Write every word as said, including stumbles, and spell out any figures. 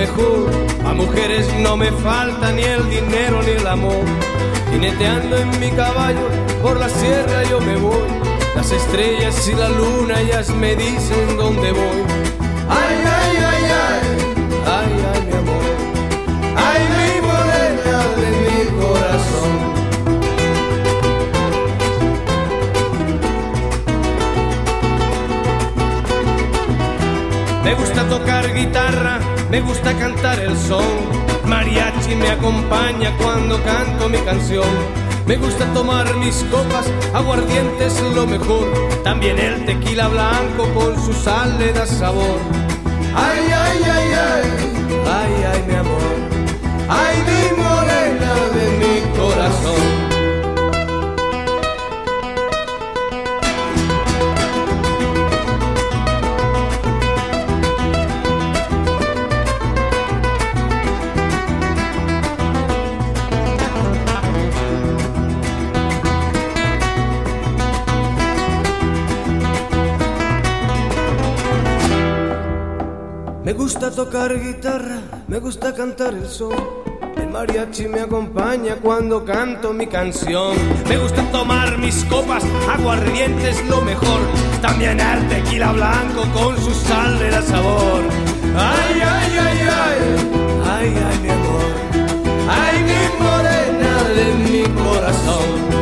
mejor. A mujeres no me falta ni el dinero ni el amor. Jineteando en mi caballo por la sierra yo me voy. Las estrellas y la luna ellas me dicen dónde voy. Ay, ay, ay, ay, ay, ay, mi amor. Ay, mi morena de mi corazón. Me gusta tocar guitarra, me gusta cantar el son. Mariachi me acompaña cuando canto mi canción. Me gusta tomar mis copas, aguardiente es lo mejor. También el tequila blanco con su sal le da sabor. Ay, ay, ay, ay, ay, ay, mi amor. Ay, mi morena de mi corazón. Me gusta tocar guitarra, me gusta cantar el son. El mariachi me acompaña cuando canto mi canción. Me gusta tomar mis copas, aguardiente es lo mejor. También el tequila blanco con su sal le da sabor. Ay, ay, ay, ay, ay, ay, mi amor. Ay, mi morena de mi corazón.